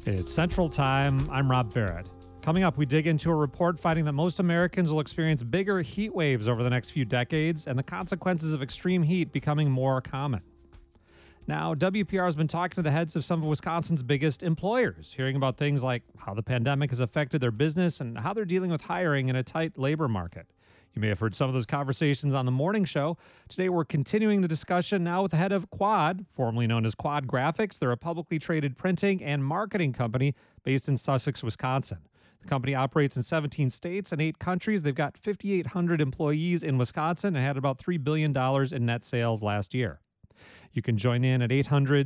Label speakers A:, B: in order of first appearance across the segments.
A: It's Central Time. I'm Rob Barrett. Coming up, we dig into a report finding that most Americans will experience bigger heat waves over the next few decades and the consequences of extreme heat becoming more common. Now, WPR has been talking to the heads of some of Wisconsin's biggest employers, hearing about things like how the pandemic has affected their business and how they're dealing with hiring in a tight labor market. You may have heard some of those conversations on the morning show. Today, we're continuing the discussion now with the head of Quad, formerly known as Quad Graphics. They're a publicly traded printing and marketing company based in Sussex, Wisconsin. The company operates in 17 states and 8 countries. They've got 5,800 employees in Wisconsin and had about $3 billion in net sales last year. You can join in at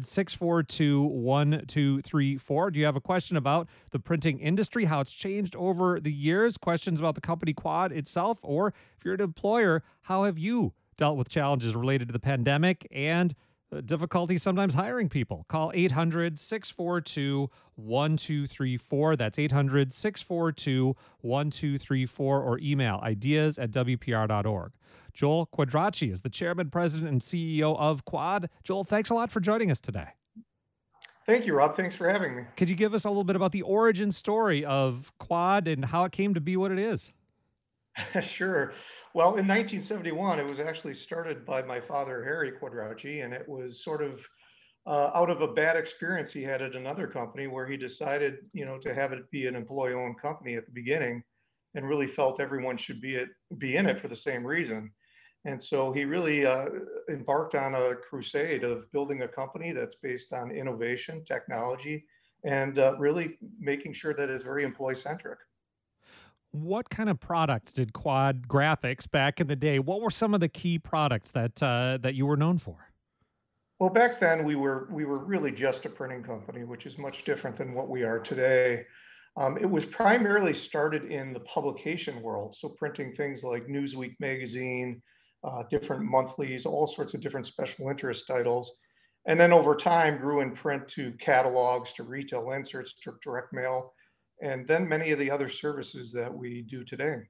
A: 800-642-1234. Do you have a question about the printing industry, how it's changed over the years, questions about the company Quad itself, or if you're an employer, how have you dealt with challenges related to the pandemic and difficulty sometimes hiring people? Call 800-642-1234. That's 800-642-1234 or email ideas@wpr.org. Joel Quadracci is the chairman, president, and CEO of Quad. Joel, thanks a lot for joining us today.
B: Thank you, Rob. Thanks for having me.
A: Could you give us a little bit about the origin story of Quad and how it came to be what it is?
B: Sure. Well, in 1971, it was actually started by my father, Harry Quadracci, and it was sort of out of a bad experience he had at another company where he decided, to have it be an employee-owned company at the beginning, and really felt everyone should be in it for the same reason. And so he really embarked on a crusade of building a company that's based on innovation, technology, and really making sure that it's very employee-centric.
A: What kind of products did Quad Graphics back in the day? What were some of the key products that you were known for?
B: Well, back then we were really just a printing company, which is much different than what we are today. It was primarily started in the publication world, so printing things like Newsweek magazine, different monthlies, all sorts of different special interest titles. And then over time grew in print to catalogs, to retail inserts, to direct mail, and then many of the other services that we do today.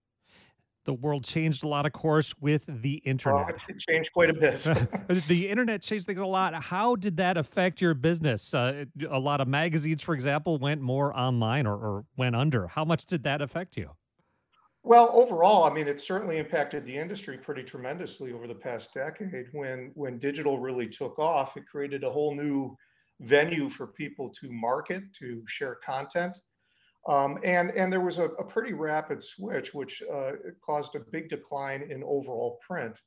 A: The world changed a lot, of course, with the internet.
B: It changed quite a bit.
A: The internet changed things a lot. How did that affect your business? A lot of magazines, for example, went more online or went under. How much did that affect you?
B: Well, overall, I mean, it certainly impacted the industry pretty tremendously over the past decade. When digital really took off, it created a whole new venue for people to market, to share content. And there was a pretty rapid switch, which caused a big decline in overall print.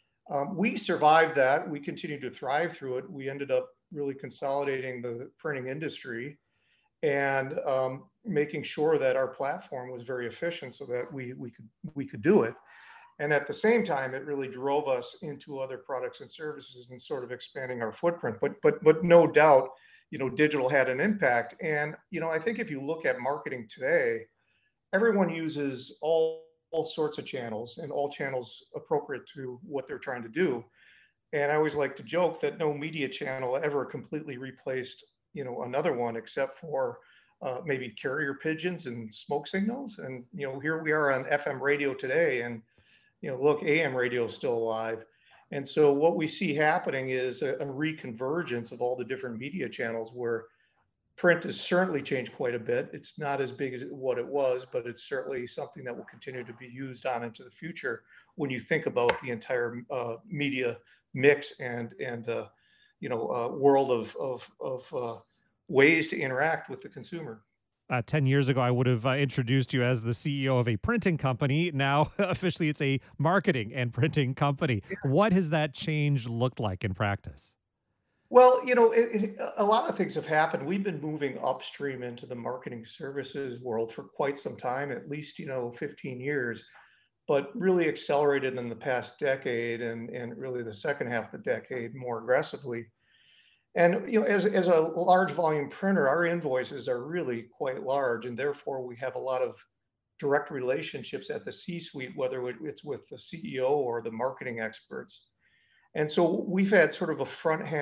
B: We survived that. We continued to thrive through it. We ended up really consolidating the printing industry and making sure that our platform was very efficient so that we could do it. And at the same time, it really drove us into other products and services and sort of expanding our footprint. But no doubt, digital had an impact. And I think if you look at marketing today, everyone uses all sorts of channels and all channels appropriate to what they're trying to do. And I always like to joke that no media channel ever completely replaced, another one except for maybe carrier pigeons and smoke signals. And here we are on FM radio today, and look, AM radio is still alive. And so what we see happening is a reconvergence of all the different media channels where print has certainly changed quite a bit. It's not as big as what it was, but it's certainly something that will continue to be used on into the future when you think about the entire media mix and world of ways to interact with the consumer.
A: 10 years ago, I would have introduced you as the CEO of a printing company. Now, officially, it's a marketing and printing company. What has that change looked like in practice?
B: Well, a lot of things have happened. We've been moving upstream into the marketing services world for quite some time, at least, 15 years, but really accelerated in the past decade and really the second half of the decade more aggressively. And as a large volume printer, our invoices are really quite large, and therefore we have a lot of direct relationships at the C-suite, whether it's with the CEO or the marketing experts. And so we've had sort of a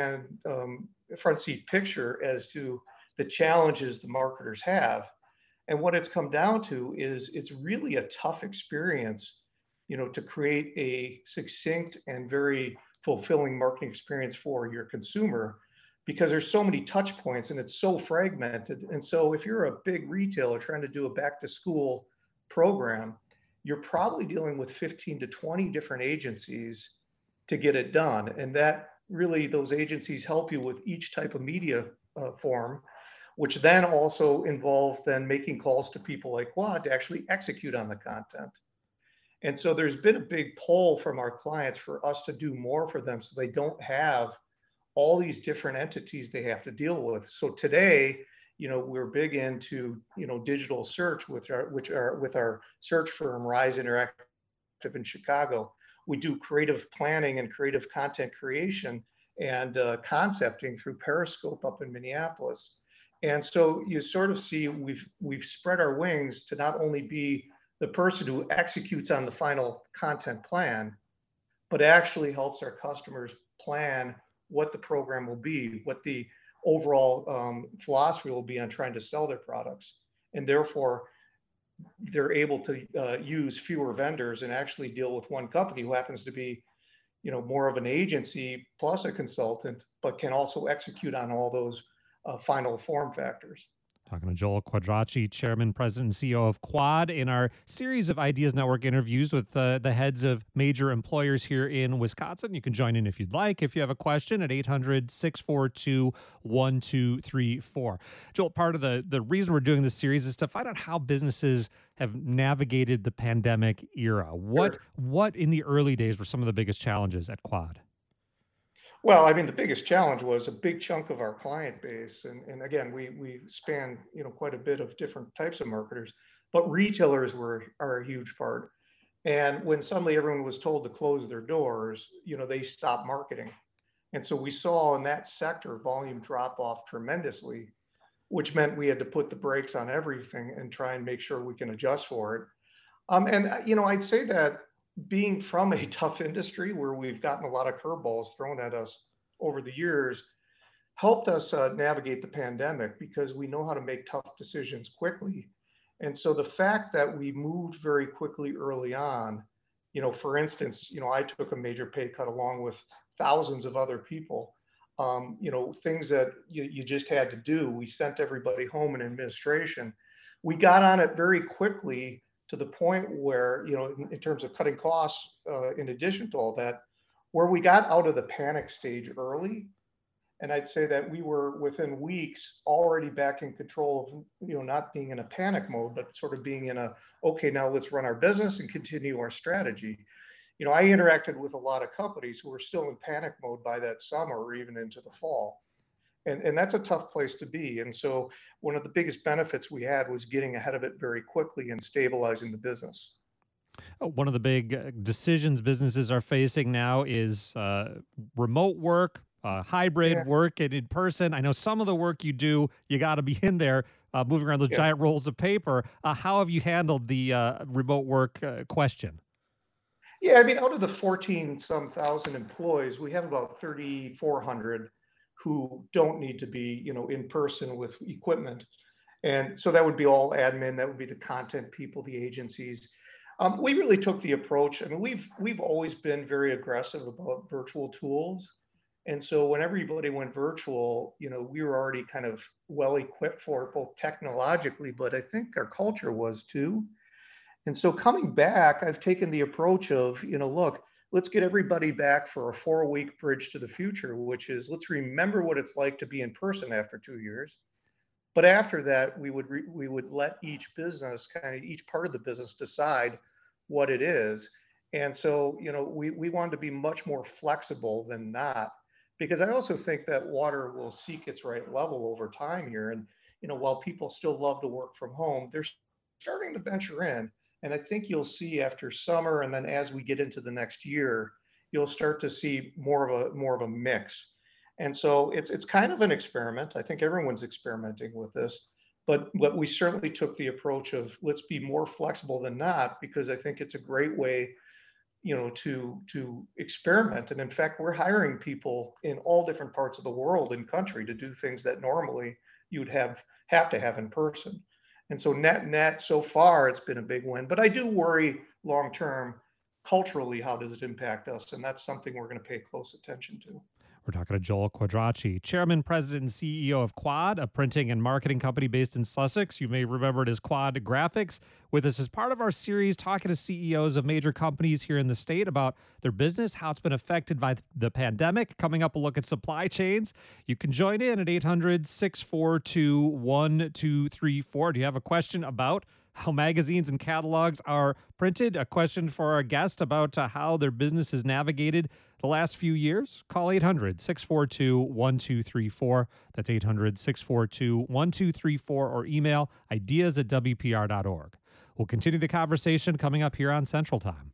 B: front seat picture as to the challenges the marketers have. And what it's come down to is it's really a tough experience, to create a succinct and very fulfilling marketing experience for your consumer because there's so many touch points and it's so fragmented. And so if you're a big retailer trying to do a back to school program, you're probably dealing with 15 to 20 different agencies to get it done. And that really, those agencies help you with each type of media form, which then also involve then making calls to people like Quad to actually execute on the content. And so there's been a big pull from our clients for us to do more for them so they don't have all these different entities they have to deal with. So today, we're big into, digital search with our search firm, Rise Interactive in Chicago. We do creative planning and creative content creation and concepting through Periscope up in Minneapolis. And so you sort of see we've spread our wings to not only be the person who executes on the final content plan, but actually helps our customers plan what the program will be, what the overall philosophy will be on trying to sell their products. And therefore, they're able to use fewer vendors and actually deal with one company who happens to be, more of an agency plus a consultant, but can also execute on all those final form factors.
A: Talking to Joel Quadracci, Chairman, President, and CEO of Quad, in our series of Ideas Network interviews with the heads of major employers here in Wisconsin. You can join in if you'd like. If you have a question at 800-642-1234. Joel, part of the reason we're doing this series is to find out how businesses have navigated the pandemic era. What in the early days were some of the biggest challenges at Quad?
B: Well, I mean, the biggest challenge was a big chunk of our client base. And again, we span, quite a bit of different types of marketers, but retailers are a huge part. And when suddenly everyone was told to close their doors, they stopped marketing. And so we saw in that sector volume drop off tremendously, which meant we had to put the brakes on everything and try and make sure we can adjust for it. I'd say that being from a tough industry where we've gotten a lot of curveballs thrown at us over the years helped us navigate the pandemic because we know how to make tough decisions quickly. And so the fact that we moved very quickly early on, for instance, I took a major pay cut along with thousands of other people. Things that you just had to do. We sent everybody home in administration. We got on it very quickly to the point where, in terms of cutting costs, in addition to all that, where we got out of the panic stage early. And I'd say that we were within weeks already back in control of, not being in a panic mode, but sort of being in okay, now let's run our business and continue our strategy. I interacted with a lot of companies who were still in panic mode by that summer or even into the fall. And that's a tough place to be. And so one of the biggest benefits we had was getting ahead of it very quickly and stabilizing the business.
A: One of the big decisions businesses are facing now is remote work, hybrid
B: Yeah,
A: work, and in person. I know some of the work you do, you got to be in there moving around those
B: yeah.
A: giant rolls of paper. How have you handled the remote work question?
B: Yeah, I mean, out of the 14 some thousand employees, we have about 3,400 who don't need to be, in person with equipment. And so that would be all admin, that would be the content people, the agencies. We really took the approach. I mean, we've always been very aggressive about virtual tools. And so when everybody went virtual, we were already kind of well equipped for it, both technologically, but I think our culture was too. And so coming back, I've taken the approach of, look, let's get everybody back for a 4-week bridge to the future, which is let's remember what it's like to be in person after 2 years. But after that, we would let each business, kind of each part of the business, decide what it is. And so, we wanted to be much more flexible than not, because I also think that water will seek its right level over time here. And, while people still love to work from home, they're starting to venture in. And I think you'll see after summer, and then as we get into the next year, you'll start to see more of a mix. And so it's kind of an experiment. I think everyone's experimenting with this, but we certainly took the approach of let's be more flexible than not, because I think it's a great way, to experiment. And in fact, we're hiring people in all different parts of the world and country to do things that normally you'd have to have in person. And so net, so far, it's been a big win. But I do worry long term, culturally, how does it impact us? And that's something we're going to pay close attention to.
A: We're talking to Joel Quadracci, Chairman, President, and CEO of Quad, a printing and marketing company based in Sussex. You may remember it as Quad Graphics. With us as part of our series, talking to CEOs of major companies here in the state about their business, how it's been affected by the pandemic. Coming up, a look at supply chains. You can join in at 800-642-1234. Do you have a question about how magazines and catalogs are printed? A question for our guest about how their business has navigated the last few years? Call 800-642-1234. That's 800-642-1234, or email ideas@wpr.org. We'll continue the conversation coming up here on Central Time.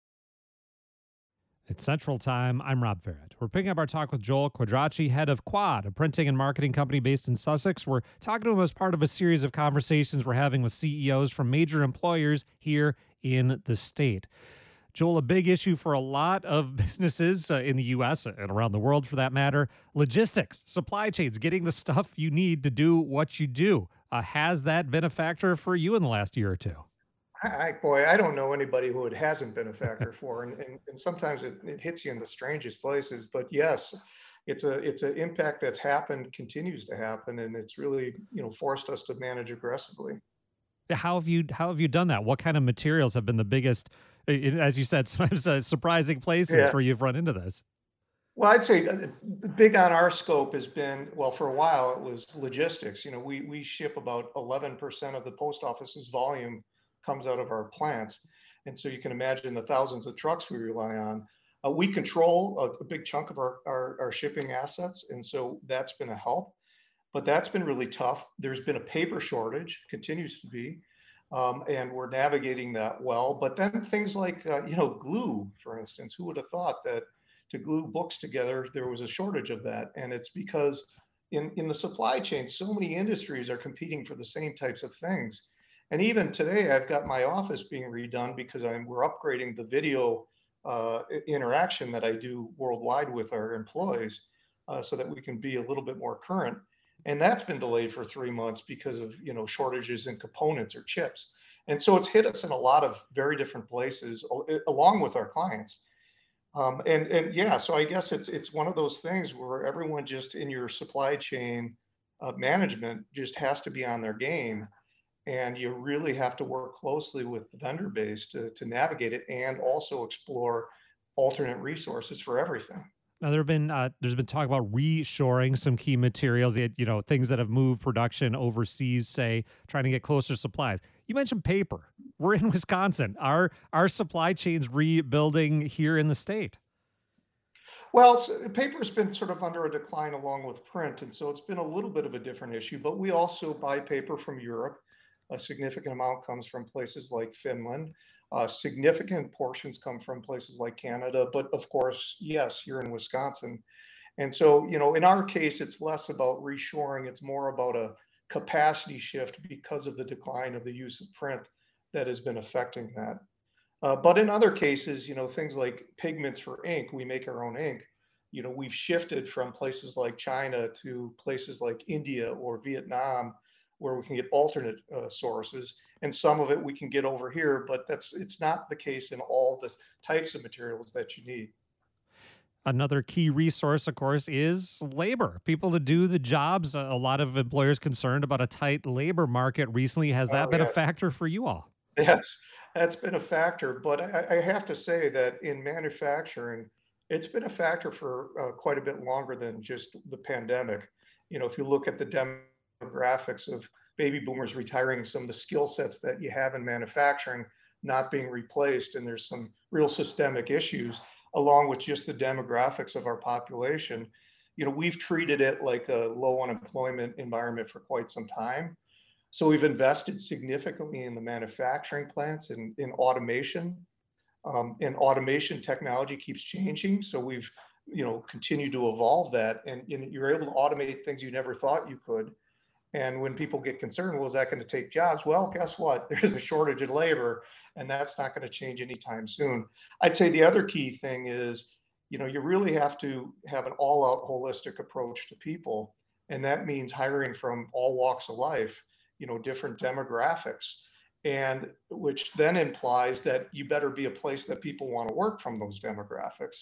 A: It's Central Time. I'm Rob Barrett. We're picking up our talk with Joel Quadracci, head of Quad, a printing and marketing company based in Sussex. We're talking to him as part of a series of conversations we're having with CEOs from major employers here in the state. Joel, a big issue for a lot of businesses in the U.S. and around the world, for that matter, logistics, supply chains, getting the stuff you need to do what you do. Has that been a factor for you in the last year or two?
B: Boy, I don't know anybody who it hasn't been a factor for, and sometimes it hits you in the strangest places. But yes, it's an impact that's happened, continues to happen, and it's really forced us to manage aggressively.
A: How have you done that? What kind of materials have been the biggest, as you said, sometimes surprising places
B: Yeah.
A: where you've run into this?
B: Well, I'd say the big on our scope has been, well, for a while it was logistics. We ship about 11% of the post office's volume comes out of our plants. And so you can imagine the thousands of trucks we rely on. We control a big chunk of our shipping assets. And so that's been a help, but that's been really tough. There's been a paper shortage, continues to be, and we're navigating that well. But then things like, glue, for instance, who would have thought that to glue books together, there was a shortage of that. And it's because in the supply chain, so many industries are competing for the same types of things. And even today, I've got my office being redone because we're upgrading the video interaction that I do worldwide with our employees, so that we can be a little bit more current. And that's been delayed for 3 months because of shortages in components or chips. And so it's hit us in a lot of very different places, along with our clients. And yeah, so I guess it's one of those things where everyone just in your supply chain management just has to be on their game, and you really have to work closely with the vendor base to navigate it and also explore alternate resources for everything.
A: Now, there's been talk about reshoring some key materials, things that have moved production overseas, say, trying to get closer supplies. You mentioned paper. We're in Wisconsin. Our supply chains rebuilding here in the state?
B: Well, paper's been sort of under a decline along with print, and so it's been a little bit of a different issue. But we also buy paper from Europe. A significant amount comes from places like Finland. Significant portions come from places like Canada. But of course, yes, you're in Wisconsin. And so, in our case, it's less about reshoring, it's more about a capacity shift because of the decline of the use of print that has been affecting that. But in other cases, things like pigments for ink, we make our own ink. We've shifted from places like China to places like India or Vietnam, where we can get alternate sources, and some of it we can get over here. But it's not the case in all the types of materials that you need.
A: Another key resource, of course, is labor. People to do the jobs. A lot of employers concerned about a tight labor market recently. Has that
B: Oh
A: been a
B: yeah,
A: factor for you all?
B: that's been a factor. But I have to say that in manufacturing, it's been a factor for quite a bit longer than just the pandemic. If you look at the demographics of baby boomers retiring, some of the skill sets that you have in manufacturing not being replaced, and there's some real systemic issues along with just the demographics of our population. We've treated it like a low unemployment environment for quite some time. So we've invested significantly in the manufacturing plants and in automation. And automation technology keeps changing. So we've continued to evolve that, and you're able to automate things you never thought you could. And when people get concerned, well, is that going to take jobs? Well, guess what? There's a shortage of labor, and that's not going to change anytime soon. I'd say the other key thing is, you really have to have an all-out holistic approach to people, and that means hiring from all walks of life, different demographics, and which then implies that you better be a place that people want to work from those demographics.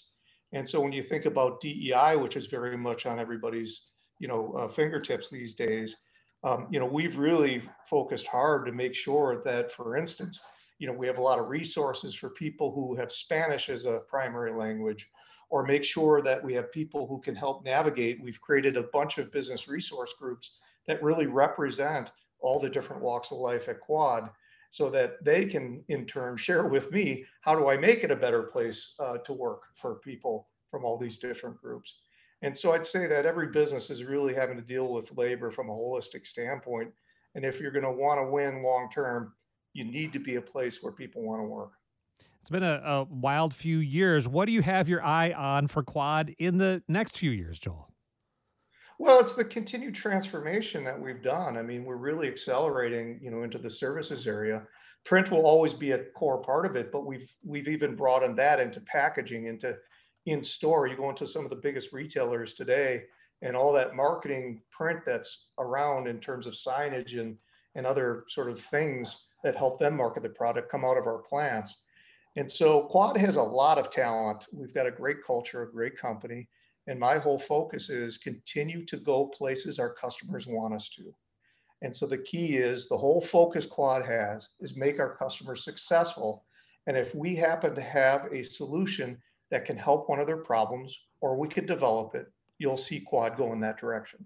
B: And so when you think about DEI, which is very much on everybody's, fingertips these days, we've really focused hard to make sure that, for instance, we have a lot of resources for people who have Spanish as a primary language, or make sure that we have people who can help navigate. We've created a bunch of business resource groups that really represent all the different walks of life at Quad, so that they can in turn share with me, how do I make it a better place to work for people from all these different groups. And so I'd say that every business is really having to deal with labor from a holistic standpoint. And if you're going to want to win long term, you need to be a place where people want to work.
A: It's been a wild few years. What do you have your eye on for Quad in the next few years, Joel?
B: Well, it's the continued transformation that we've done. I mean, we're really accelerating, into the services area. Print will always be a core part of it, but we've even broadened that into packaging, into in store. You go into some of the biggest retailers today, and all that marketing print that's around in terms of signage and other sort of things that help them market the product come out of our plants. And so Quad has a lot of talent. We've got a great culture, a great company. And my whole focus is continue to go places our customers want us to. And so the key is, the whole focus Quad has is make our customers successful. And if we happen to have a solution that can help one of their problems, or we could develop it, you'll see Quad go in that direction.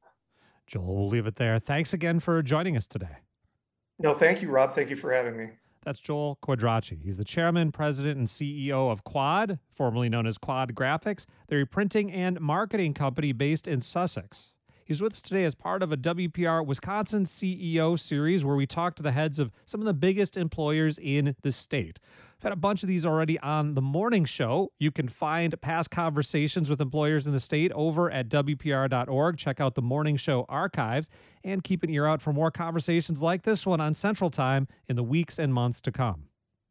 A: Joel, we'll leave it there. Thanks again for joining us today.
B: No, thank you, Rob. Thank you for having me.
A: That's Joel Quadracci. He's the chairman, president, and CEO of Quad, formerly known as Quad Graphics. They're a printing and marketing company based in Sussex. He's with us today as part of a WPR Wisconsin CEO series where we talk to the heads of some of the biggest employers in the state. I've had a bunch of these already on the morning show. You can find past conversations with employers in the state over at WPR.org. Check out the morning show archives and keep an ear out for more conversations like this one on Central Time in the weeks and months to come.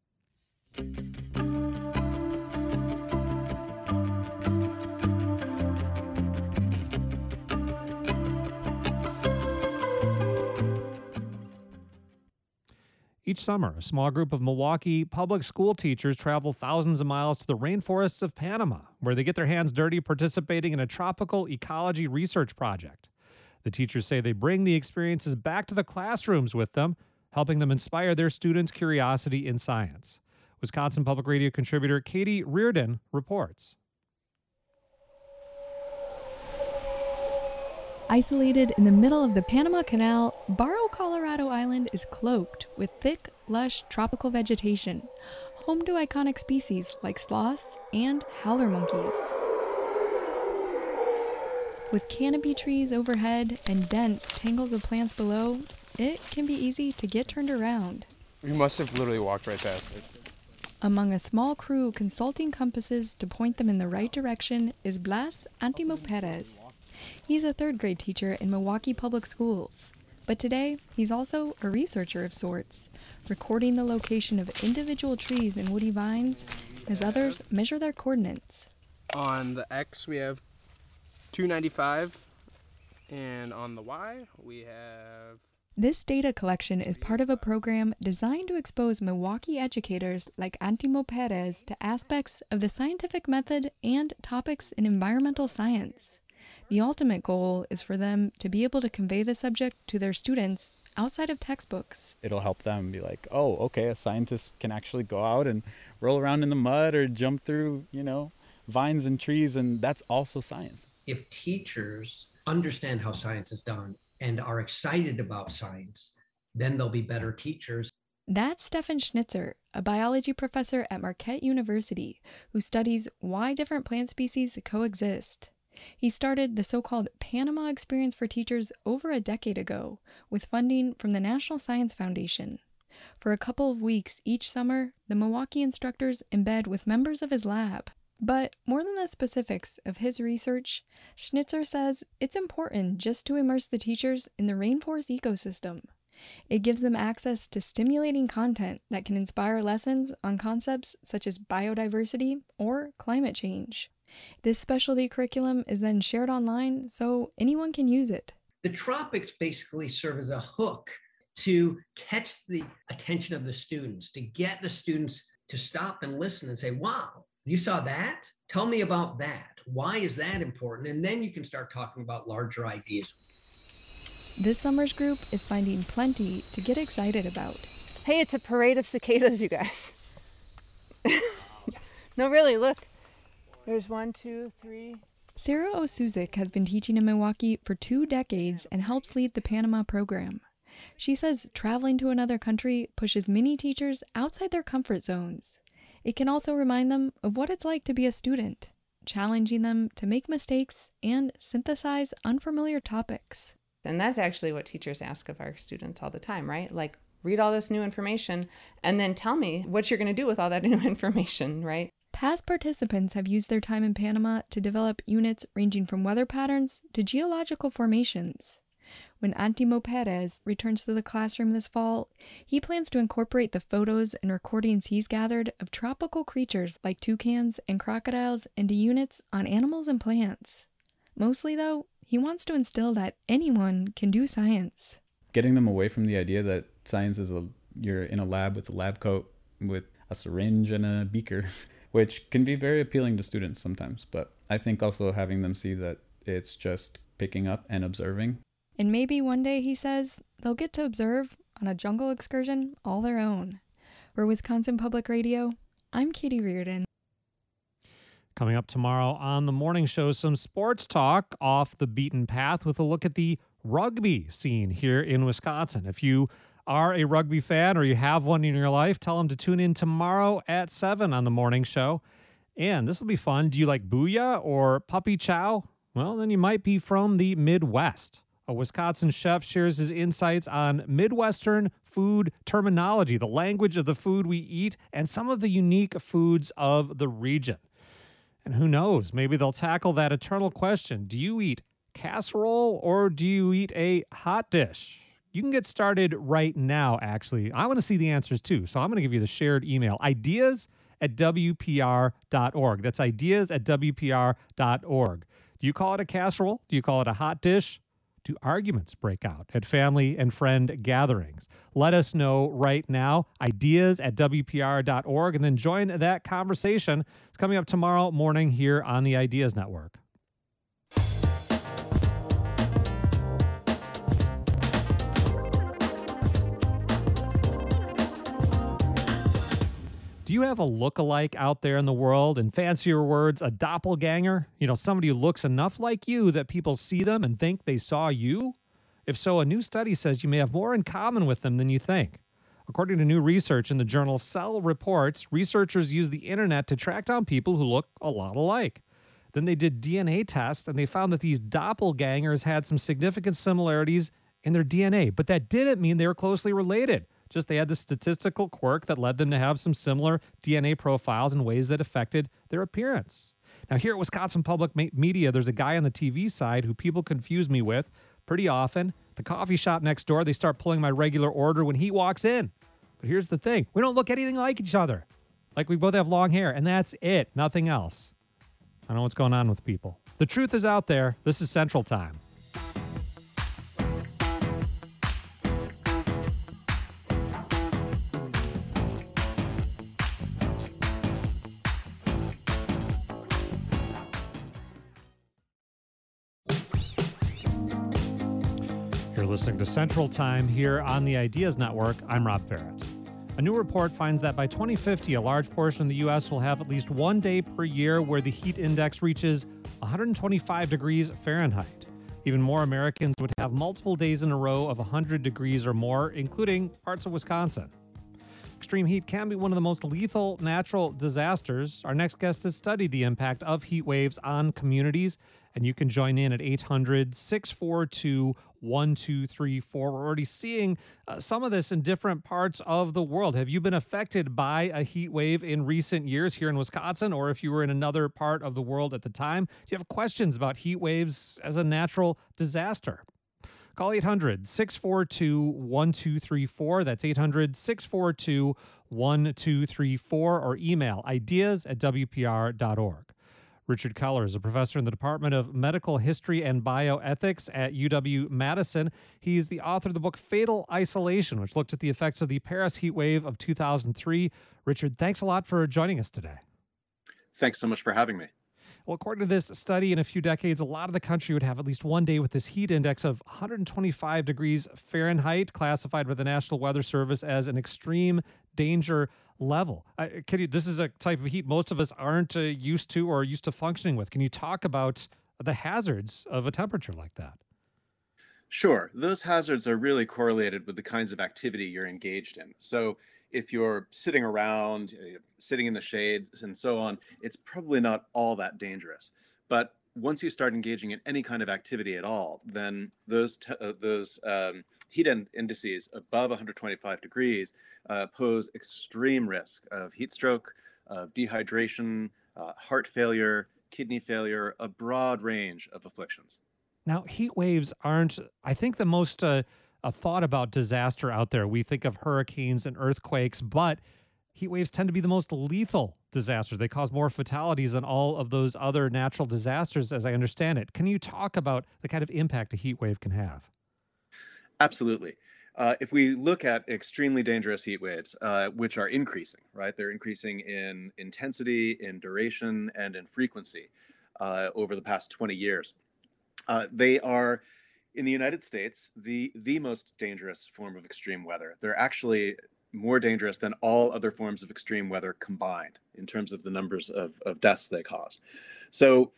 A: Each summer, a small group of Milwaukee public school teachers travel thousands of miles to the rainforests of Panama, where they get their hands dirty participating in a tropical ecology research project. The teachers say they bring the experiences back to the classrooms with them, helping them inspire their students' curiosity in science. Wisconsin Public Radio contributor Katie Reardon reports.
C: Isolated in the middle of the Panama Canal, Barrow, Colorado Island is cloaked with thick, lush tropical vegetation, home to iconic species like sloths and howler monkeys. With canopy trees overhead and dense tangles of plants below, it can be easy to get turned around.
D: We must have literally walked right past it.
C: Among a small crew consulting compasses to point them in the right direction is Blas Antimo Perez. He's a third grade teacher in Milwaukee Public Schools. But today, he's also a researcher of sorts, recording the location of individual trees and woody vines as others measure their coordinates.
D: On the X, we have 295, and on the Y, we have...
C: This data collection is part of a program designed to expose Milwaukee educators like Antimo Perez to aspects of the scientific method and topics in environmental science. The ultimate goal is for them to be able to convey the subject to their students outside of textbooks.
E: It'll help them be like, oh, okay, a scientist can actually go out and roll around in the mud or jump through, vines and trees, and that's also science.
F: If teachers understand how science is done and are excited about science, then they'll be better teachers.
C: That's Stefan Schnitzer, a biology professor at Marquette University, who studies why different plant species coexist. He started the so-called Panama Experience for Teachers over a decade ago with funding from the National Science Foundation. For a couple of weeks each summer, the Milwaukee instructors embed with members of his lab. But more than the specifics of his research, Schnitzer says it's important just to immerse the teachers in the rainforest ecosystem. It gives them access to stimulating content that can inspire lessons on concepts such as biodiversity or climate change. This specialty curriculum is then shared online so anyone can use it.
F: The tropics basically serve as a hook to catch the attention of the students, to get the students to stop and listen and say, wow, you saw that? Tell me about that. Why is that important? And then you can start talking about larger ideas.
C: This summer's group is finding plenty to get excited about.
G: Hey, it's a parade of cicadas, you guys. No, really, look. There's 1, 2, 3.
C: Sarah Osuzik has been teaching in Milwaukee for 2 decades and helps lead the Panama program. She says traveling to another country pushes many teachers outside their comfort zones. It can also remind them of what it's like to be a student, challenging them to make mistakes and synthesize unfamiliar topics.
H: And that's actually what teachers ask of our students all the time, right? Like, read all this new information and then tell me what you're going to do with all that new information, right?
C: Past participants have used their time in Panama to develop units ranging from weather patterns to geological formations. When Antimo Perez returns to the classroom this fall, he plans to incorporate the photos and recordings he's gathered of tropical creatures like toucans and crocodiles into units on animals and plants. Mostly, though, he wants to instill that anyone can do science.
E: Getting them away from the idea that science is you're in a lab with a lab coat with a syringe and a beaker, which can be very appealing to students sometimes. But I think also having them see that it's just picking up and observing.
C: And maybe one day, he says, they'll get to observe on a jungle excursion all their own. For Wisconsin Public Radio, I'm Katie Reardon.
A: Coming up tomorrow on the morning show, some sports talk off the beaten path with a look at the rugby scene here in Wisconsin. If you are a rugby fan or you have one in your life, tell them to tune in tomorrow at 7 on the morning show. And this will be fun. Do you like booyah or puppy chow? Well, then you might be from the Midwest. A Wisconsin chef shares his insights on Midwestern food terminology, the language of the food we eat, and some of the unique foods of the region. And who knows, maybe they'll tackle that eternal question. Do you eat casserole or do you eat a hot dish? You can get started right now, actually. I want to see the answers too, so I'm going to give you the shared email, ideas@wpr.org. That's ideas@wpr.org. Do you call it a casserole? Do you call it a hot dish? Do arguments break out at family and friend gatherings? Let us know right now, ideas@wpr.org, and then join that conversation. It's coming up tomorrow morning here on the Ideas Network. Do you have a look-alike out there in the world? In fancier words, a doppelganger? You know, somebody who looks enough like you that people see them and think they saw you? If so, a new study says you may have more in common with them than you think. According to new research in the journal Cell Reports, researchers used the internet to track down people who look a lot alike. Then they did DNA tests, and they found that these doppelgangers had some significant similarities in their DNA, but that didn't mean they were closely related. Just they had the statistical quirk that led them to have some similar DNA profiles in ways that affected their appearance. Now, here at Wisconsin Public Media, there's a guy on the TV side who people confuse me with pretty often. The coffee shop next door, they start pulling my regular order when he walks in. But here's the thing. We don't look anything like each other. Like, we both have long hair, and that's it. Nothing else. I don't know what's going on with people. The truth is out there. This is Central Time. Listening to Central Time here on the Ideas Network. I'm Rob Barrett. A new report finds that by 2050, a large portion of the U.S. will have at least one day per year where the heat index reaches 125 degrees Fahrenheit. Even more Americans would have multiple days in a row of 100 degrees or more, including parts of Wisconsin. Extreme heat can be one of the most lethal natural disasters. Our next guest has studied the impact of heat waves on communities, and you can join in at 800-642-1234. We're already seeing some of this in different parts of the world. Have you been affected by a heat wave in recent years here in Wisconsin, or if you were in another part of the world at the time? Do you have questions about heat waves as a natural disaster? Call 800-642-1234. That's 800-642-1234, or email ideas@wpr.org. Richard Keller is a professor in the Department of Medical History and Bioethics at UW-Madison. He's the author of the book Fatal Isolation, which looked at the effects of the Paris heat wave of 2003. Richard, thanks a lot for joining us today.
I: Thanks so much for having me.
A: Well, according to this study, in a few decades, a lot of the country would have at least one day with this heat index of 125 degrees Fahrenheit, classified by the National Weather Service as an extreme danger level. This is a type of heat most of us aren't used to or used to functioning with. Can you talk about the hazards of a temperature like that?
I: Sure. Those hazards are really correlated with the kinds of activity you're engaged in. So if you're sitting around, sitting in the shade and so on, it's probably not all that dangerous. But once you start engaging in any kind of activity at all, then those heat indices above 125 degrees pose extreme risk of heat stroke, of dehydration, heart failure, kidney failure, a broad range of afflictions.
A: Now, heat waves aren't, I think, the most a thought about disaster out there. We think of hurricanes and earthquakes, but heat waves tend to be the most lethal disasters. They cause more fatalities than all of those other natural disasters, as I understand it. Can you talk about the kind of impact a heat wave can have?
I: Absolutely. If we look at extremely dangerous heat waves, which are increasing, right? They're increasing in intensity, in duration, and in frequency over the past 20 years. They are, in the United States, the most dangerous form of extreme weather. They're actually more dangerous than all other forms of extreme weather combined in terms of the numbers of deaths they cause. So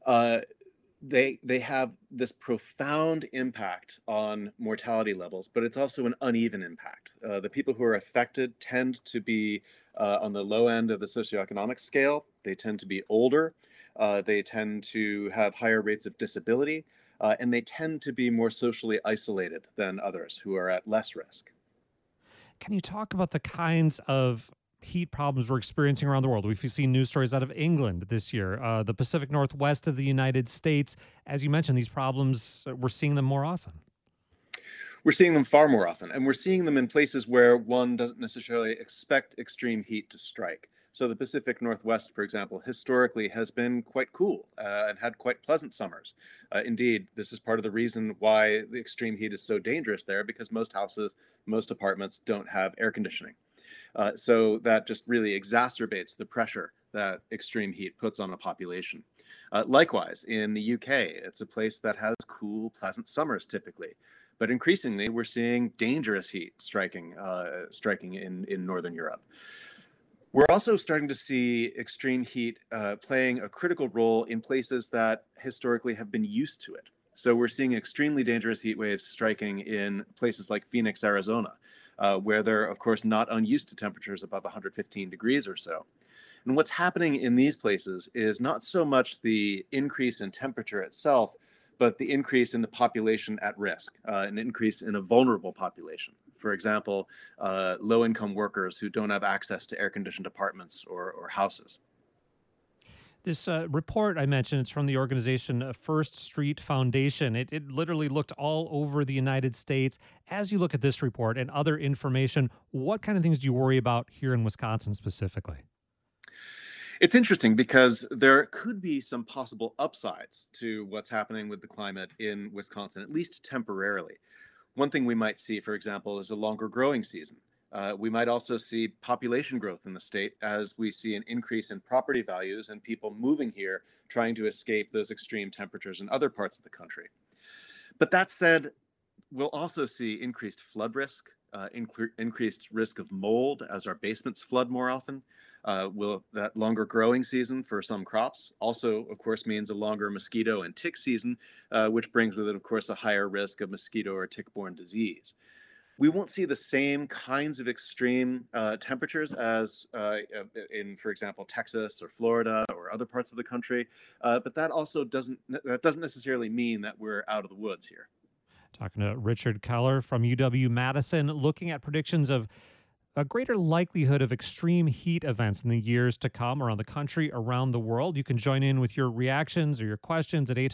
I: they have this profound impact on mortality levels, but it's also an uneven impact. The people who are affected tend to be on the low end of the socioeconomic scale. They tend to be older. They tend to have higher rates of disability, and they tend to be more socially isolated than others who are at less risk.
A: Can you talk about the kinds of heat problems we're experiencing around the world? We've seen news stories out of England this year, the Pacific Northwest of the United States. As you mentioned, these problems, we're seeing them more often.
I: We're seeing them far more often, and we're seeing them in places where one doesn't necessarily expect extreme heat to strike. So the Pacific Northwest, for example, historically has been quite cool and had quite pleasant summers. Indeed, this is part of the reason why the extreme heat is so dangerous there, because most houses, most apartments don't have air conditioning. So that just really exacerbates the pressure that extreme heat puts on a population. Likewise, in the UK, it's a place that has cool, pleasant summers typically. But increasingly, we're seeing dangerous heat striking in Northern Europe. We're also starting to see extreme heat playing a critical role in places that historically have been used to it. So we're seeing extremely dangerous heat waves striking in places like Phoenix, Arizona, where they're, of course, not unused to temperatures above 115 degrees or so. And what's happening in these places is not so much the increase in temperature itself, but the increase in the population at risk, an increase in a vulnerable population. For example, low-income workers who don't have access to air-conditioned apartments or houses.
A: This report I mentioned, it's from the organization First Street Foundation. It literally looked all over the United States. As you look at this report and other information, what kind of things do you worry about here in Wisconsin specifically?
I: It's interesting because there could be some possible upsides to what's happening with the climate in Wisconsin, at least temporarily. One thing we might see, for example, is a longer growing season. We might also see population growth in the state as we see an increase in property values and people moving here trying to escape those extreme temperatures in other parts of the country. But that said, we'll also see increased flood risk, increased risk of mold as our basements flood more often. That longer growing season for some crops also, of course, means a longer mosquito and tick season, which brings with it, of course, a higher risk of mosquito or tick-borne disease. We won't see the same kinds of extreme temperatures as in, for example, Texas or Florida or other parts of the country, but that also doesn't necessarily mean that we're out of the woods here.
A: Talking to Richard Keller from UW-Madison, looking at predictions of a greater likelihood of extreme heat events in the years to come around the country, around the world. You can join in with your reactions or your questions at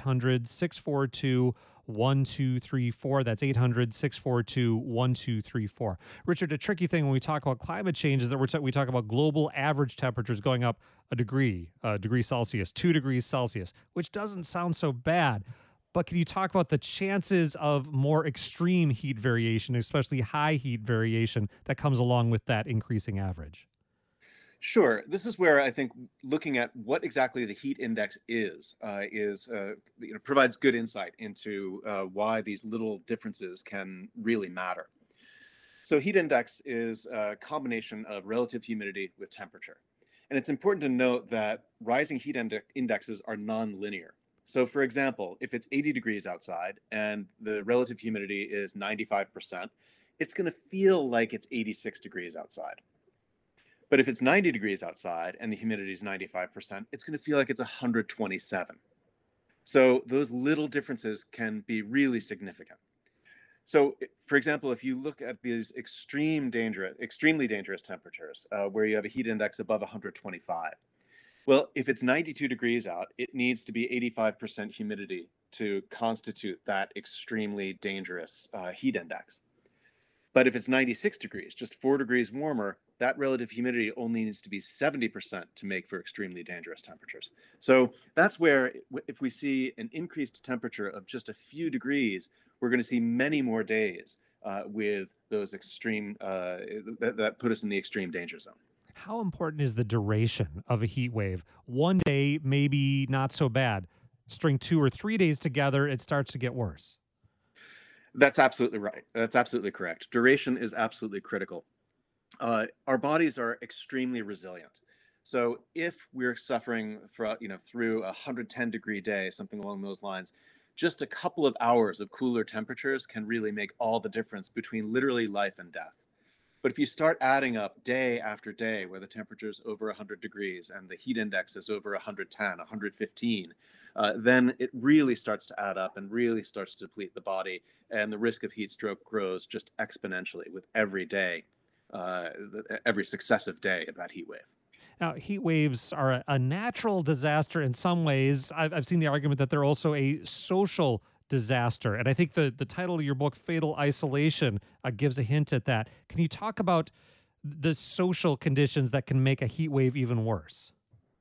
A: 800-642-1234. That's 800-642-1234. Richard, a tricky thing when we talk about climate change is that we talk about global average temperatures going up a degree Celsius, 2 degrees Celsius, which doesn't sound so bad. But can you talk about the chances of more extreme heat variation, especially high heat variation, that comes along with that increasing average?
I: Sure. This is where I think looking at what exactly the heat index provides good insight into why these little differences can really matter. So heat index is a combination of relative humidity with temperature. And it's important to note that rising heat indexes are nonlinear. So for example, if it's 80 degrees outside and the relative humidity is 95%, it's going to feel like it's 86 degrees outside. But if it's 90 degrees outside and the humidity is 95%, it's going to feel like it's 127. So those little differences can be really significant. So, for example, if you look at these extremely dangerous temperatures where you have a heat index above 125, well, if it's 92 degrees out, it needs to be 85% humidity to constitute that extremely dangerous heat index. But if it's 96 degrees, just 4 degrees warmer, that relative humidity only needs to be 70% to make for extremely dangerous temperatures. So that's where, if we see an increased temperature of just a few degrees, we're going to see many more days with those extreme, that put us in the extreme danger zone.
A: How important is the duration of a heat wave? One day, maybe not so bad. String 2 or 3 days together, it starts to get worse.
I: That's absolutely right. That's absolutely correct. Duration is absolutely critical. Our bodies are extremely resilient. So if we're suffering through a 110-degree day, something along those lines, just a couple of hours of cooler temperatures can really make all the difference between literally life and death. But if you start adding up day after day where the temperature is over 100 degrees and the heat index is over 110, 115, then it really starts to add up and really starts to deplete the body. And the risk of heat stroke grows just exponentially with every day, every successive day of that heat wave.
A: Now, heat waves are a natural disaster in some ways. I've seen the argument that they're also a social disaster. And I think the title of your book, Fatal Isolation, gives a hint at that. Can you talk about the social conditions that can make a heat wave even worse?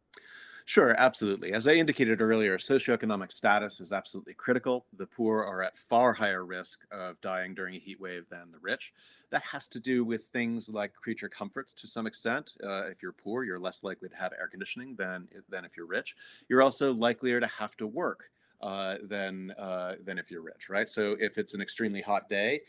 I: Sure, absolutely. As I indicated earlier, socioeconomic status is absolutely critical. The poor are at far higher risk of dying during a heat wave than the rich. That has to do with things like creature comforts to some extent. If you're poor, you're less likely to have air conditioning than if you're rich. You're also likelier to have to work than if you're rich, right? So if it's an extremely hot day,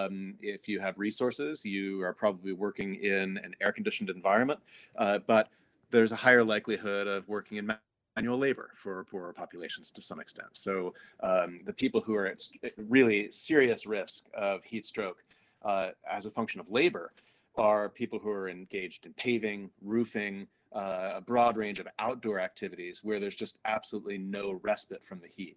I: if you have resources, you are probably working in an air-conditioned environment, but there's a higher likelihood of working in manual labor for poorer populations to some extent. So the people who are at really serious risk of heat stroke as a function of labor are people who are engaged in paving, roofing, a broad range of outdoor activities where there's just absolutely no respite from the heat.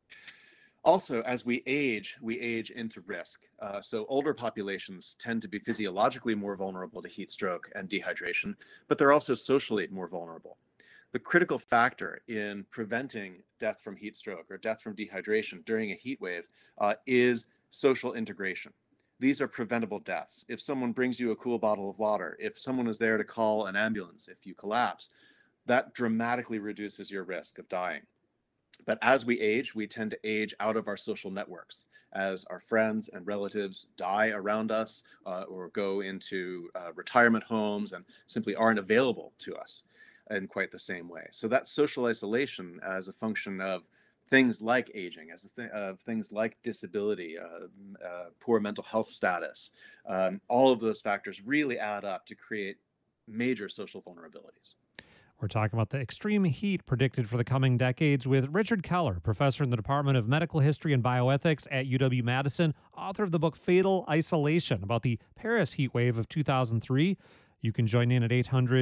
I: Also, as we age into risk. So older populations tend to be physiologically more vulnerable to heat stroke and dehydration, but they're also socially more vulnerable. The critical factor in preventing death from heat stroke or death from dehydration during a heat wave is social integration. These are preventable deaths. If someone brings you a cool bottle of water, if someone is there to call an ambulance, if you collapse, that dramatically reduces your risk of dying. But as we age, we tend to age out of our social networks as our friends and relatives die around us or go into retirement homes and simply aren't available to us in quite the same way. So that social isolation as a function of things like aging, of things like disability, poor mental health status, all of those factors really add up to create major social vulnerabilities.
A: We're talking about the extreme heat predicted for the coming decades with Richard Keller, professor in the Department of Medical History and Bioethics at UW-Madison, author of the book Fatal Isolation about the Paris heat wave of 2003. You can join in at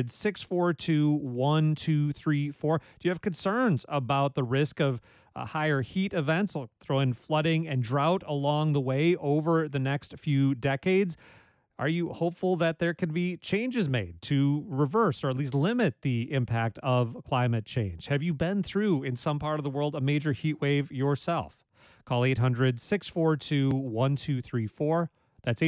A: 800-642-1234. Do you have concerns about the risk of higher heat events? I'll throw in flooding and drought along the way over the next few decades. Are you hopeful that there can be changes made to reverse or at least limit the impact of climate change? Have you been through, in some part of the world, a major heat wave yourself? Call 800-642-1234. That's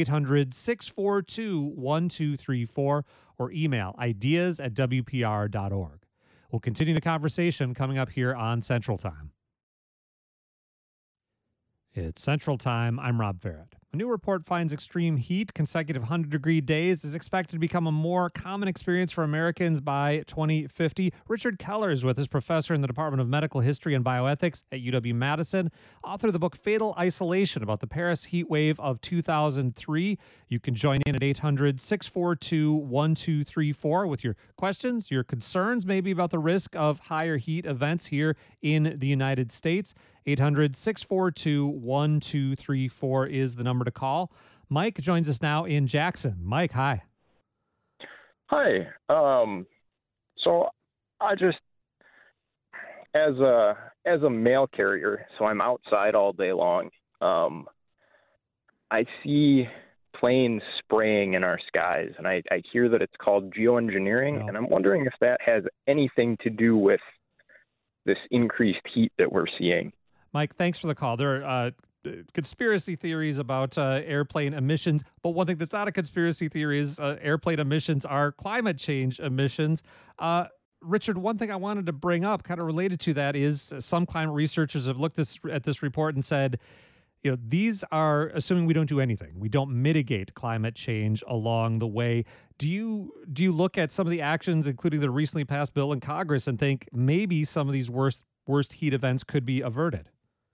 A: 800-642-1234 or email ideas@wpr.org. We'll continue the conversation coming up here on Central Time. It's Central Time. I'm Rob Barrett. A new report finds extreme heat, consecutive 100-degree days, is expected to become a more common experience for Americans by 2050. Richard Keller is with us, professor in the Department of Medical History and Bioethics at UW-Madison, author of the book Fatal Isolation about the Paris heat wave of 2003. You can join in at 800-642-1234 with your questions, your concerns maybe about the risk of higher heat events here in the United States. 800-642-1234 is the number to call. Mike joins us now in Jackson. Mike, hi.
J: Hi. So I just, as a mail carrier, so I'm outside all day long. I see planes spraying in our skies, and I hear that it's called geoengineering, and I'm wondering if that has anything to do with this increased heat that we're seeing.
A: Mike, thanks for the call. There are conspiracy theories about airplane emissions, but one thing that's not a conspiracy theory is airplane emissions are climate change emissions. Richard, one thing I wanted to bring up kind of related to that is some climate researchers have looked at this report and said, you know, these are assuming we don't do anything. We don't mitigate climate change along the way. Do you look at some of the actions, including the recently passed bill in Congress, and think maybe some of these worst heat events could be averted?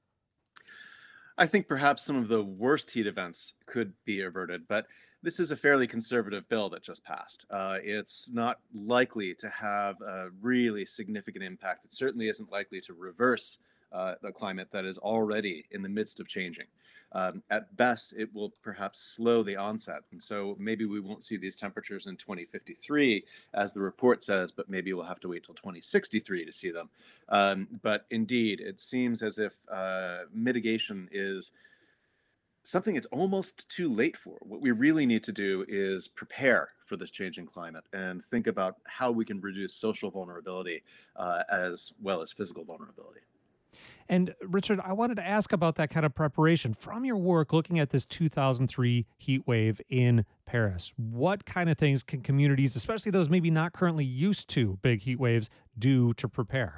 I: I think perhaps some of the worst heat events could be averted, but this is a fairly conservative bill that just passed. It's not likely to have a really significant impact. It certainly isn't likely to reverse the climate that is already in the midst of changing. At best, it will perhaps slow the onset. And so maybe we won't see these temperatures in 2053, as the report says, but maybe we'll have to wait till 2063 to see them. But indeed, it seems as if mitigation is something it's almost too late for. What we really need to do is prepare for this changing climate and think about how we can reduce social vulnerability as well as physical vulnerability.
A: And Richard, I wanted to ask about that kind of preparation from your work looking at this 2003 heat wave in Paris. What kind of things can communities, especially those maybe not currently used to big heat waves, do to prepare?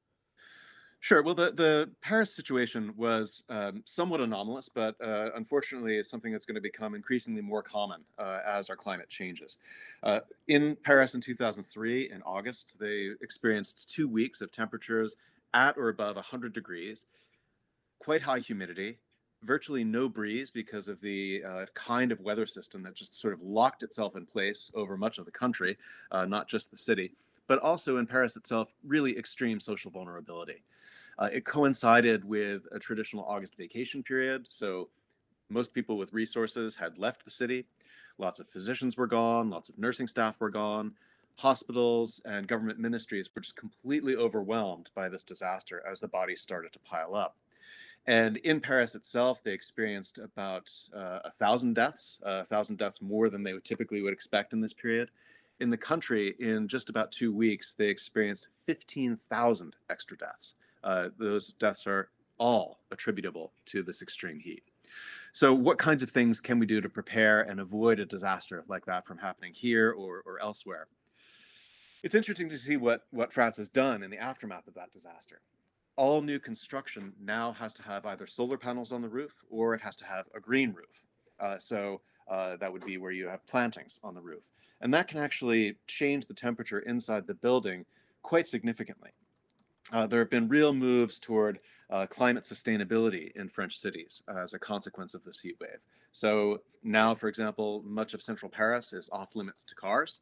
I: Sure. Well, the Paris situation was somewhat anomalous, but unfortunately is something that's going to become increasingly more common as our climate changes. In Paris in 2003, in August, they experienced 2 weeks of temperatures at or above 100 degrees, quite high humidity, virtually no breeze because of the kind of weather system that just sort of locked itself in place over much of the country, not just the city, but also in Paris itself, really extreme social vulnerability. It coincided with a traditional August vacation period, so most people with resources had left the city. Lots of physicians were gone, lots of nursing staff were gone. Hospitals and government ministries were just completely overwhelmed by this disaster as the bodies started to pile up. And in Paris itself, they experienced about 1,000 deaths, 1,000 deaths more than they typically would expect in this period. In the country, in just about 2 weeks, they experienced 15,000 extra deaths. Those deaths are all attributable to this extreme heat. So what kinds of things can we do to prepare and avoid a disaster like that from happening here or elsewhere? It's interesting to see what France has done in the aftermath of that disaster. All new construction now has to have either solar panels on the roof or it has to have a green roof. So that would be where you have plantings on the roof. And that can actually change the temperature inside the building quite significantly. There have been real moves toward climate sustainability in French cities as a consequence of this heat wave. So now, for example, much of central Paris is off limits to cars.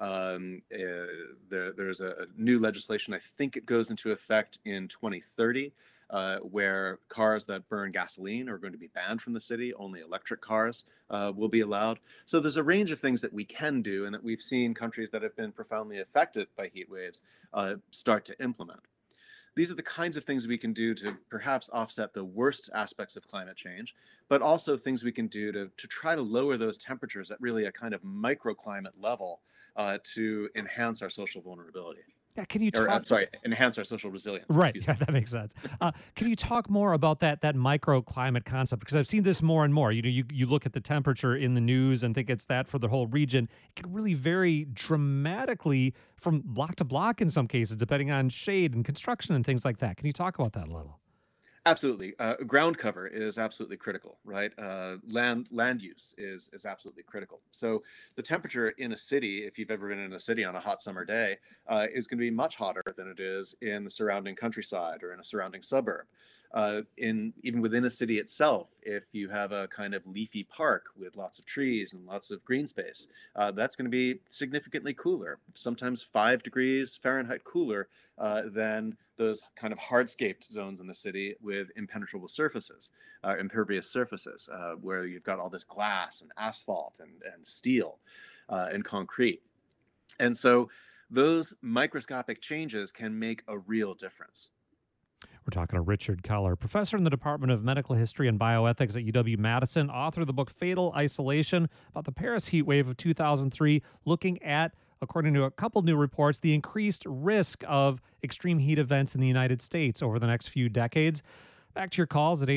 I: There's a new legislation, I think it goes into effect in 2030, where cars that burn gasoline are going to be banned from the city. Only electric cars will be allowed. So there's a range of things that we can do and that we've seen countries that have been profoundly affected by heat waves start to implement. These are the kinds of things we can do to perhaps offset the worst aspects of climate change, but also things we can do to try to lower those temperatures at really a kind of microclimate level to enhance our social vulnerability.
A: Yeah, can you talk?
I: I'm sorry, enhance our social resilience.
A: Right, yeah, that makes sense. Can you talk more about that microclimate concept? Because I've seen this more and more. You look at the temperature in the news and think it's that for the whole region. It can really vary dramatically from block to block in some cases, depending on shade and construction and things like that. Can you talk about that a little?
I: Absolutely. Ground cover is absolutely critical, right? Land use is absolutely critical. So the temperature in a city, if you've ever been in a city on a hot summer day, is going to be much hotter than it is in the surrounding countryside or in a surrounding suburb. Even within a city itself, if you have a kind of leafy park with lots of trees and lots of green space, that's going to be significantly cooler, sometimes 5 degrees Fahrenheit cooler than those kind of hardscaped zones in the city with impenetrable surfaces, impervious surfaces, where you've got all this glass and asphalt and steel and concrete. And so those microscopic changes can make a real difference.
A: We're talking to Richard Keller, professor in the Department of Medical History and Bioethics at UW-Madison, author of the book Fatal Isolation, about the Paris heat wave of 2003, looking at, according to a couple new reports, the increased risk of extreme heat events in the United States over the next few decades. Back to your calls at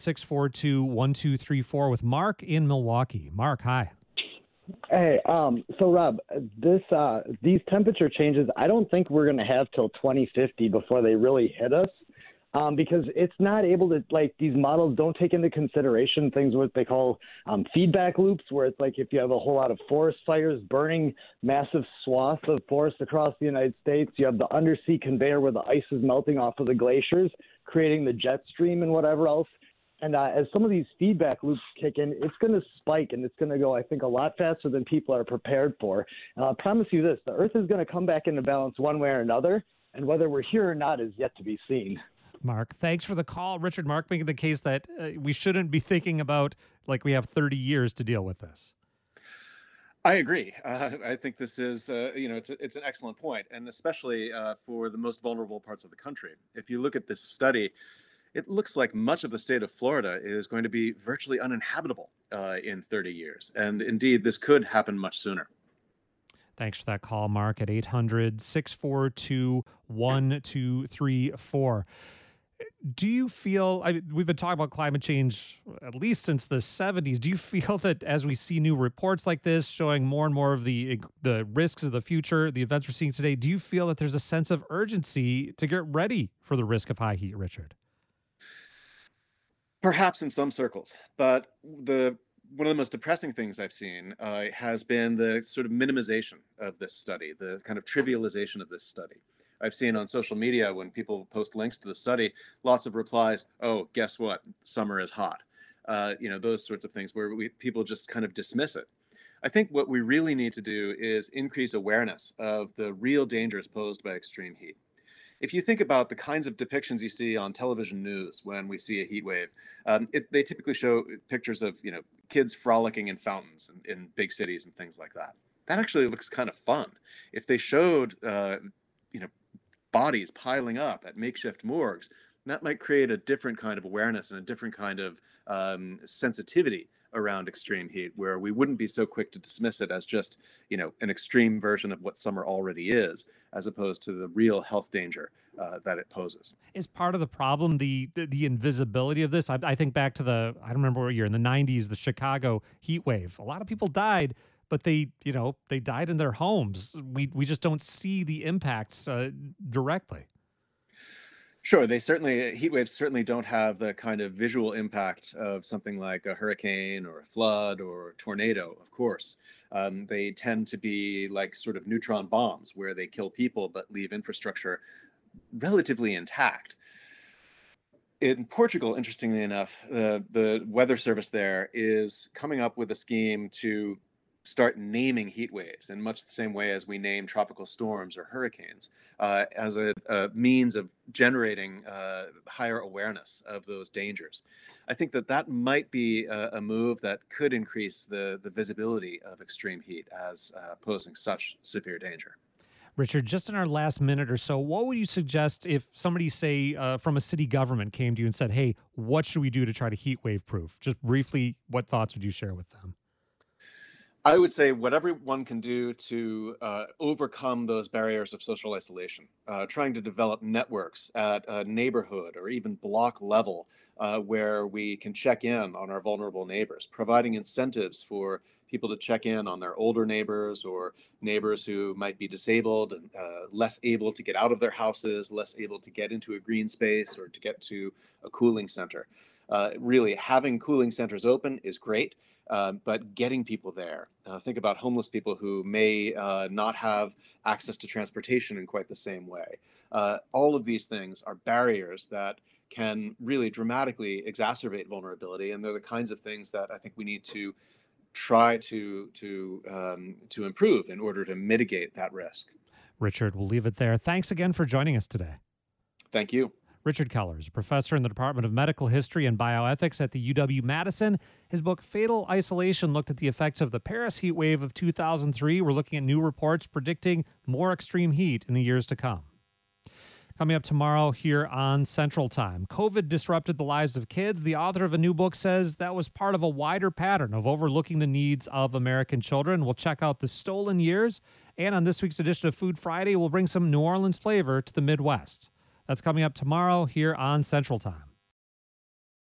A: 800-642-1234 with Mark in Milwaukee. Mark, hi.
K: Hey, so Rob, these temperature changes, I don't think we're going to have till 2050 before they really hit us. Because it's not able to, like, these models don't take into consideration things what they call feedback loops, where it's like if you have a whole lot of forest fires burning massive swaths of forest across the United States, you have the undersea conveyor where the ice is melting off of the glaciers, creating the jet stream and whatever else. And as some of these feedback loops kick in, it's going to spike, and it's going to go, I think, a lot faster than people are prepared for. And I'll promise you this, the Earth is going to come back into balance one way or another, and whether we're here or not is yet to be seen.
A: Mark, thanks for the call. Richard, Mark making the case that we shouldn't be thinking about like we have 30 years to deal with this.
I: I agree. I think this is, it's an excellent point, and especially for the most vulnerable parts of the country. If you look at this study, it looks like much of the state of Florida is going to be virtually uninhabitable in 30 years. And indeed, this could happen much sooner.
A: Thanks for that call, Mark, at 800-642-1234. Do you feel, we've been talking about climate change at least since the 70s. Do you feel that as we see new reports like this showing more and more of the risks of the future, the events we're seeing today, do you feel that there's a sense of urgency to get ready for the risk of high heat, Richard?
I: Perhaps in some circles, but one of the most depressing things I've seen has been the sort of minimization of this study, the kind of trivialization of this study. I've seen on social media when people post links to the study, lots of replies, oh, guess what? Summer is hot. Those sorts of things where people just kind of dismiss it. I think what we really need to do is increase awareness of the real dangers posed by extreme heat. If you think about the kinds of depictions you see on television news when we see a heat wave, they typically show pictures of kids frolicking in fountains in big cities and things like that. That actually looks kind of fun. If they showed bodies piling up at makeshift morgues, that might create a different kind of awareness and a different kind of sensitivity around extreme heat, where we wouldn't be so quick to dismiss it as just, an extreme version of what summer already is, as opposed to the real health danger that it poses.
A: Is part of the problem the invisibility of this? I think back to I don't remember what year, in the 90s, the Chicago heat wave. A lot of people died, but they died in their homes. We just don't see the impacts directly.
I: Sure, heat waves certainly don't have the kind of visual impact of something like a hurricane or a flood or a tornado, of course. They tend to be like sort of neutron bombs where they kill people but leave infrastructure relatively intact. In Portugal, interestingly enough, the weather service there is coming up with a scheme to start naming heat waves in much the same way as we name tropical storms or hurricanes, as a means of generating higher awareness of those dangers. I think that might be a move that could increase the visibility of extreme heat as posing such severe danger.
A: Richard, just in our last minute or so, what would you suggest if somebody, say, from a city government came to you and said, hey, what should we do to try to heat wave proof? Just briefly, what thoughts would you share with them?
I: I would say whatever one can do to overcome those barriers of social isolation, trying to develop networks at a neighborhood or even block level where we can check in on our vulnerable neighbors, providing incentives for people to check in on their older neighbors or neighbors who might be disabled and less able to get out of their houses, less able to get into a green space or to get to a cooling center. Really, having cooling centers open is great. But getting people there, think about homeless people who may not have access to transportation in quite the same way. All of these things are barriers that can really dramatically exacerbate vulnerability, and they're the kinds of things that I think we need to try to improve in order to mitigate that risk.
A: Richard, we'll leave it there. Thanks again for joining us today.
I: Thank you.
A: Richard Keller is a professor in the Department of Medical History and Bioethics at the UW-Madison. His book, Fatal Isolation, looked at the effects of the Paris heat wave of 2003. We're looking at new reports predicting more extreme heat in the years to come. Coming up tomorrow here on Central Time, COVID disrupted the lives of kids. The author of a new book says that was part of a wider pattern of overlooking the needs of American children. We'll check out the stolen years. And on this week's edition of Food Friday, we'll bring some New Orleans flavor to the Midwest. That's coming up tomorrow here on Central Time.